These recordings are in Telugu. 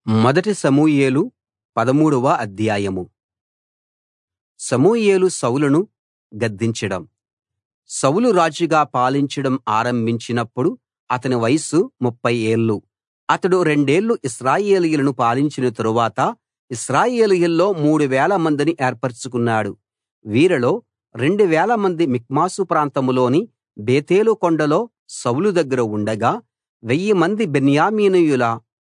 మొదటి సమూయేలు 13వ అధ్యాయం. సమూయేలు సౌలును గద్దించడం. సౌలు రాజుగా పాలించడం ఆరంభించినప్పుడు అతని వయస్సు 30 ఏళ్ళు. అతడు రెండేళ్ళు ఇశ్రాయేలీయులను పాలించిన తరువాత ఇశ్రాయేలీయుల్లో 3000 మందిని ఏర్పరచుకున్నాడు. వీరిలో 2000 మంది మిక్మషు ప్రాంతంలోని బేతేలు కొండలో సౌలు దగ్గర ఉండగా 1000 మంది బెన్యామీనీయుల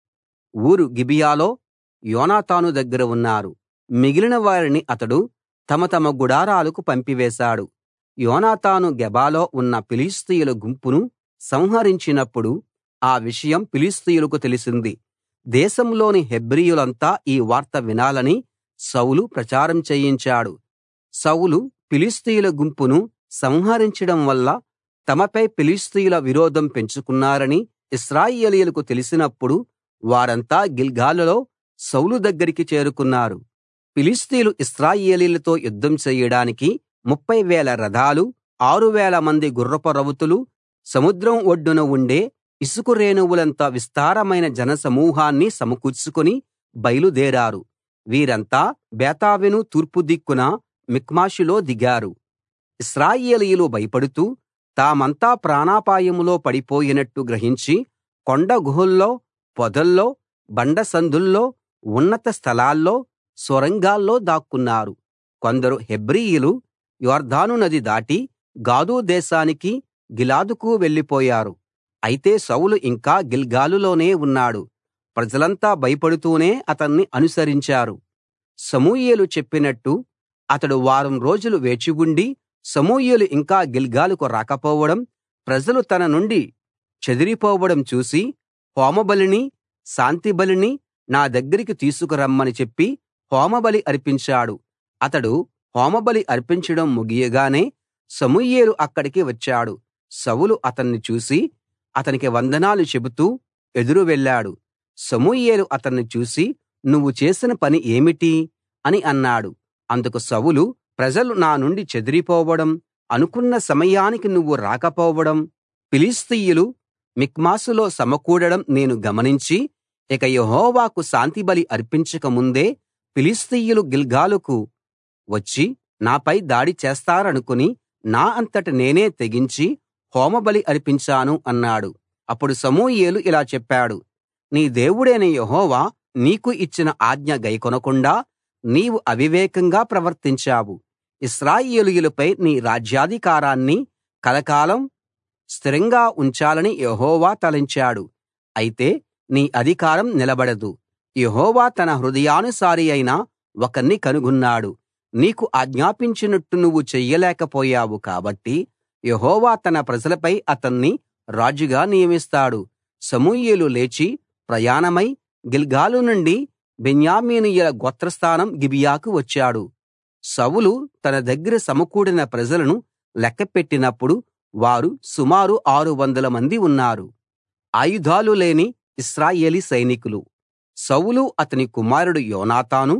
ఊరు గిబియాలో యోనాతాను దగ్గర ఉన్నారు. మిగిలిన వారిని అతడు తమ తమ గుడారాలకు పంపివేశాడు. యోనాతాను గెబాలో ఉన్న ఫిలిష్తీయుల గుంపును సంహరించినప్పుడు ఆ విషయం ఫిలిష్తీయులకు తెలిసింది. దేశంలోని హెబ్రీయులంతా ఈ వార్త వినాలని సౌలు ప్రచారం చేయించాడు. సౌలు ఫిలిష్తీయుల గుంపును సంహరించడం వల్ల తమపై ఫిలిష్తీయుల విరోధం పెంచుకున్నారని ఇశ్రాయేలీయులకు తెలిసినప్పుడు వారంతా గిల్గాలులో సౌలు దగ్గరికి చేరుకున్నారు. ఫిలిష్తీయులు ఇశ్రాయేలీయులతో యుద్ధం చెయ్యడానికి 30,000 రథాలు, 6,000 మంది గుర్రపు రౌతులు, సముద్రం ఒడ్డున ఉండే ఇసుక రేణువులంత విస్తారమైన జనసమూహాన్ని సమకూర్చుకుని బయలుదేరారు. వీరంతా బేతావెను తూర్పు దిక్కున మిక్మషులో దిగారు. ఇశ్రాయేలీయులు భయపడుతూ తామంతా ప్రాణాపాయంలో పడిపోయినట్టు గ్రహించి కొండ గుహల్లో, పొదల్లో, బండ సందుల్లో, ఉన్నత స్థలాల్లో, సొరంగాల్లో దాక్కున్నారు. కొందరు హెబ్రీయులు యొర్దాను నది దాటి గాదు దేశానికి, గిలాదుకు వెళ్ళిపోయారు. అయితే సౌలు ఇంకా గిల్గాలులోనే ఉన్నాడు. ప్రజలంతా భయపడుతూనే అతన్ని అనుసరించారు. సమూయేలు చెప్పినట్టు అతడు వారం రోజులు వేచి ఉండి సమూయేలు ఇంకా గిల్గాలుకు రాకపోవడం, ప్రజలు తన నుండి చెదిరిపోవడం చూసి హోమబలిని, శాంతిబలిని నా దగ్గరికి తీసుకురమ్మని చెప్పి హోమబలి అర్పించాడు. అతడు హోమబలి అర్పించడం ముగియగానే సమూయేలు అక్కడికి వచ్చాడు. సౌలు అతన్ని చూసి అతనికి వందనాలు చెబుతూ ఎదురు వెళ్ళాడు. సమూయేలు అతన్ని చూసి నువ్వు చేసిన పని ఏమిటి అని అన్నాడు. అందుకు సౌలు ప్రజలు నా నుండి చెదిరిపోవడం, అనుకున్న సమయానికి నువ్వు రాకపోవడం, ఫిలిష్తీయులు మిక్మషులో సమకూడడం నేను గమనించి ఇక యెహోవాకు శాంతిబలి అర్పించక ముందే ఫిలిష్తీయులు గిల్గాలుకు వచ్చి నాపై దాడి చేస్తారనుకుని నా అంతట నేనే తెగించి హోమబలి అర్పించాను అన్నాడు. అప్పుడు సమూయేలు ఇలా చెప్పాడు, నీ దేవుడైన యెహోవా నీకు ఇచ్చిన ఆజ్ఞ గైకొనకుండా నీవు అవివేకంగా ప్రవర్తించావు. ఇశ్రాయేలీయులపై నీ రాజ్యాధికారాన్ని కలకాలం స్థిరంగా ఉంచాలని యెహోవా తలంచాడు. అయితే నీ అధికారం నిలబడదు. యెహోవా తన హృదయానుసారి అయిన ఒకణ్ణి కనుగొన్నాడు. నీకు ఆజ్ఞాపించినట్టు నువ్వు చెయ్యలేకపోయావు కాబట్టి యెహోవా తన ప్రజలపై అతన్ని రాజుగా నియమిస్తాడు. సమూయేలు లేచి ప్రయాణమై గిల్గాలు నుండి బెన్యామీనీయుల గోత్రస్థానం గిబియాకు వచ్చాడు. సౌలు తన దగ్గర సమకూడిన ప్రజలను లెక్కపెట్టినప్పుడు వారు సుమారు 600 మంది ఉన్నారు. ఆయుధాలు లేని ఇశ్రాయేలీ సైనికులు. సౌలు అతని కుమారుడు యోనాతాను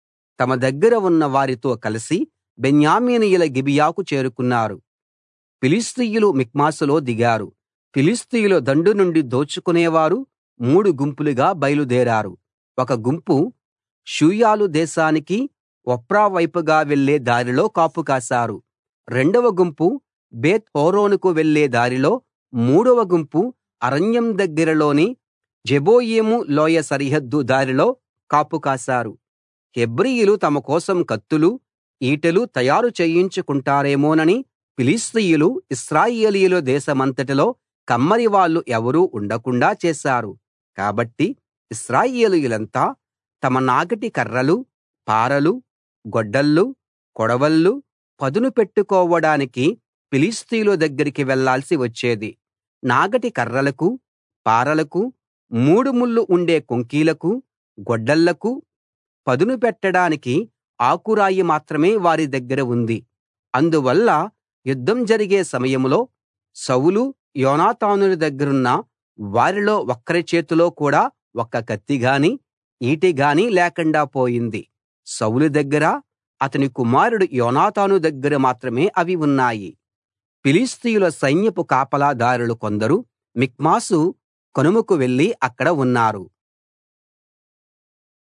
తమ దగ్గర ఉన్న వారితో కలిసి బెన్యామీనీయుల గిబియాకు చేరుకున్నారు. ఫిలిష్తీయులు మిక్మషులో దిగారు. ఫిలిష్తీయుల దండు నుండి దోచుకునేవారు 3 గుంపులుగా బయలుదేరారు. ఒక గుంపు షూయాలు దేశానికి ఒఫ్రా వైపుగా వెళ్ళే దారిలో కాపు కాశారు. రెండవ గుంపు బేత్ హోరోనుకు వెళ్ళే దారిలో, మూడవ గుంపు అరణ్యం దగ్గరలోని జెబోయిము లోయ సరిహద్దు దారిలో కాపు కాశారు. హెబ్రీయులు తమ కోసం కత్తులు, ఈటెలు తయారు చేయించుకుంటారేమోనని ఫిలిష్తీయులు ఇశ్రాయేలీయుల దేశమంతటిలో కమ్మరివాళ్ళు ఎవరూ ఉండకుండా చేశారు. కాబట్టి ఇశ్రాయేలీయులంతా తమ నాగటి కర్రలు, పారలు, గొడ్డళ్ళు, కొడవళ్ళు పదును పెట్టుకోవడానికి ఫిలిష్తీయుల దగ్గరికి వెళ్ళాల్సి వచ్చేది. నాగటి కర్రలకు, పారలకు, 3 ముళ్ళు ఉండే కొంకీలకు, గొడ్డళ్లకు పదును పెట్టడానికి ఆకురాయి మాత్రమే వారి దగ్గర ఉంది. అందువల్ల యుద్ధం జరిగే సమయంలో సౌలు, యోనాతానుల దగ్గరున్న వారిలో ఒక్కరి చేతిలో కూడా ఒక్క కత్తి గానీ, ఈటె గానీ లేకుండా పోయింది. సౌలు దగ్గర, అతని కుమారుడు యోనాతాను దగ్గర మాత్రమే అవి ఉన్నాయి. ఫిలిష్తీయుల సైన్యపు కాపలాదారులు కొందరు మిక్మషు కనుమకు వెళ్లి అక్కడ ఉన్నారు.